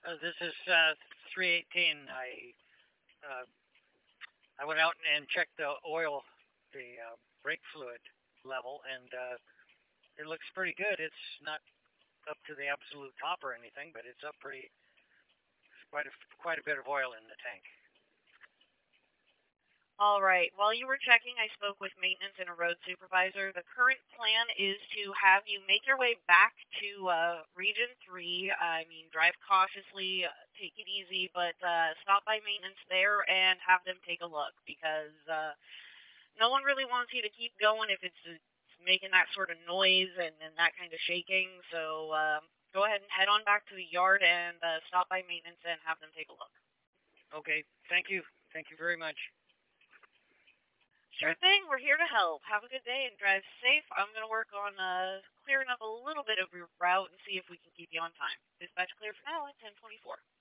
This is 318. Uh, I went out and checked the oil, the brake fluid level, and it looks pretty good. It's not up to the absolute top or anything, but it's up pretty quite a bit of oil in the tank. All right. While you were checking, I spoke with maintenance and a road supervisor. The current plan is to have you make your way back to Region 3. I mean, drive cautiously, take it easy, but stop by maintenance there and have them take a look because no one really wants you to keep going if it's making that sort of noise and that kind of shaking. So go ahead and head on back to the yard and stop by maintenance and have them take a look. Okay, thank you. Thank you very much. Sure thing. We're here to help. Have a good day and drive safe. I'm going to work on clearing up a little bit of your route and see if we can keep you on time. Dispatch clear for now at 10:24.